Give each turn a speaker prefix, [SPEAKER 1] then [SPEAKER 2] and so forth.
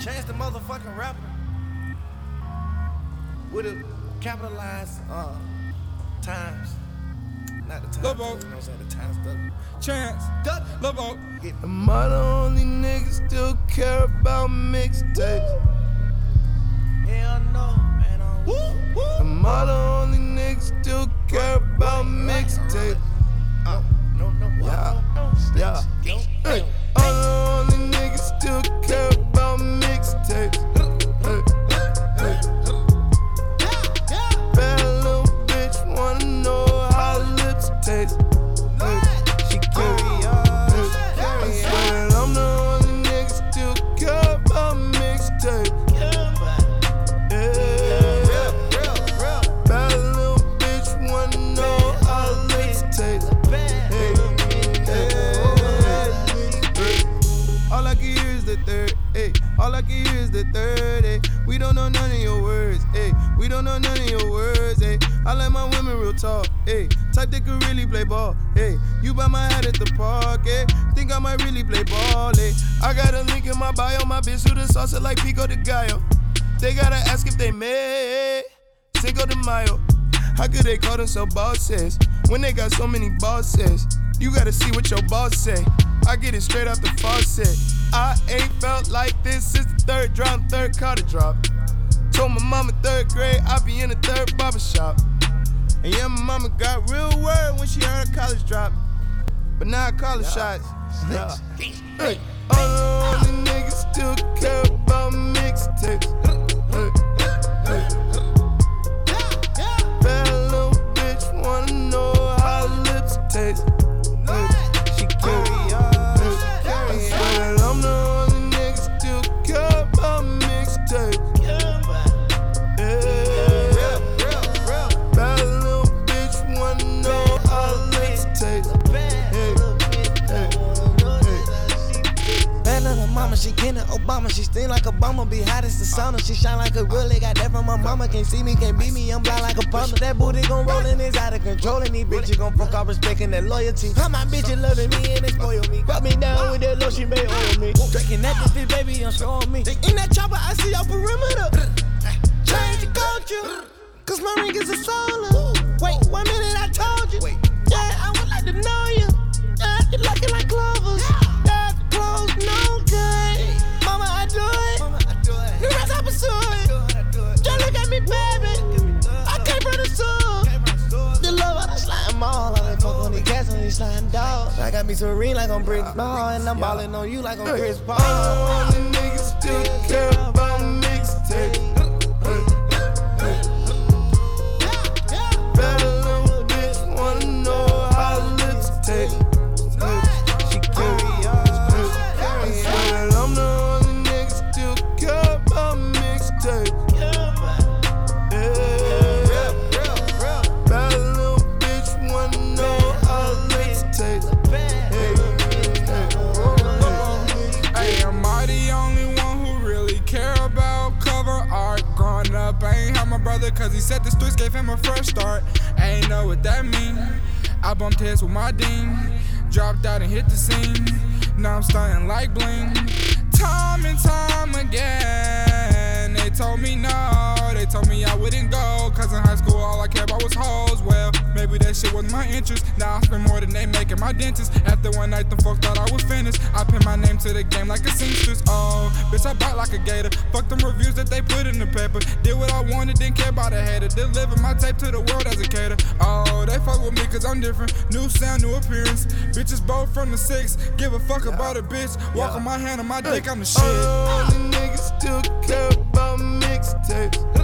[SPEAKER 1] Chance the motherfucking rapper with a capitalized times. Not the times.
[SPEAKER 2] Lobo.
[SPEAKER 1] You know what I'm saying? The times.
[SPEAKER 2] Chance. Lobo.
[SPEAKER 3] Am I the only nigga still care about mixtapes?
[SPEAKER 1] Hell no, man.
[SPEAKER 3] Am I the only nigga still care about mixtapes? Yeah. Hey, I'm the only nigga still care about mixtapes. Bad little bitch wanna know how lips taste. She carry on. I swear I'm the only nigga still care about mixtapes. Bad little bitch wanna know how lips taste. All I can hear is the third, ayy. All I can hear is the third, ayy. We don't know none of your words, ayy. We don't know none of your words, ayy. I like my women real talk, ayy. Type that could really play ball, ayy. You buy my hat at the park, ayy. Think I might really play ball, ayy. I got a link in my bio, my bitch who the salsa like Pico de Gallo. They gotta ask if they made Cinco de Mayo. How could they call themselves bosses when they got so many bosses? You gotta see what your boss say. I get it straight out the faucet. I ain't felt like this since the third drop, third car to drop. Told my mama third grade I be in the third barbershop. And yeah, my mama got real word when she heard her college drop. But now I call it shots. Yeah. Hey, all the only niggas still care about mixtapes. Bad little bitch wanna know how lips taste. She carry on. I swear I'm the only nigga still care about mixtapes. Bad little bitch wanna know how lips taste.
[SPEAKER 1] Bad little mama, she kin of Obama. She sting like Obama, be hot as the sauna. She shine like a really got that from my mama. Can't see me, can't beat me, I'm blind like a plumber. That booty gon' roll and it's out of control. And these bitches gon' fuck off respecting that loyalty. How my bitches loving me and they spoil me. Rub me down with that lotion, they oil me. Drinking that bitch, baby, I'm showing me. In that chopper, I see your perimeter. Change the culture, cause my ring is a solar. Wait, 1 minute I told you. Yeah, I would like to know you. Yeah, you looking like clovers. Yeah, clothes, no good. Mama, I do it. The rest I pursue it. Just look at me, baby. I came from the soul. The love of the slime mall. I been fuck on the cats on these slime dogs. I got me serene like I'm Brick Ball. And I'm ballin' on you like I'm Chris Paul.
[SPEAKER 3] All the niggas still care about mixtapes. Bad little bitch wanna know how lips taste. She carry on. I swear I'm the only nigga still care about mixtapes. Bad little bitch wanna know how lips taste.
[SPEAKER 2] Hey, am I the only one who really care about cover art? Growing up, I ain't had my brother cause he said the streets gave him a fresh start. I ain't know what that mean. I bumped heads with my dean. Dropped out and hit the scene. Now I'm stunting like bling. Time and time again, they told me no. They told me I wouldn't go, cause in high school all I cared about was hoes. Well, maybe that shit wasn't my interest. Now I spend more than they making my dentist. After one night, the folks thought I was finished. I pin my name to the game like a seamstress. Oh, bitch, I bite like a gator. Fuck them reviews that they put in the paper. Did what I wanted, didn't care about a hater. Deliver my tape to the world as a cater. Oh, they fuck with me cause I'm different. New sound, new appearance. Bitches both from the 6. Give a fuck about a bitch. Walk on my hand on my dick, I'm the shit.
[SPEAKER 3] All the niggas still care about mixtapes.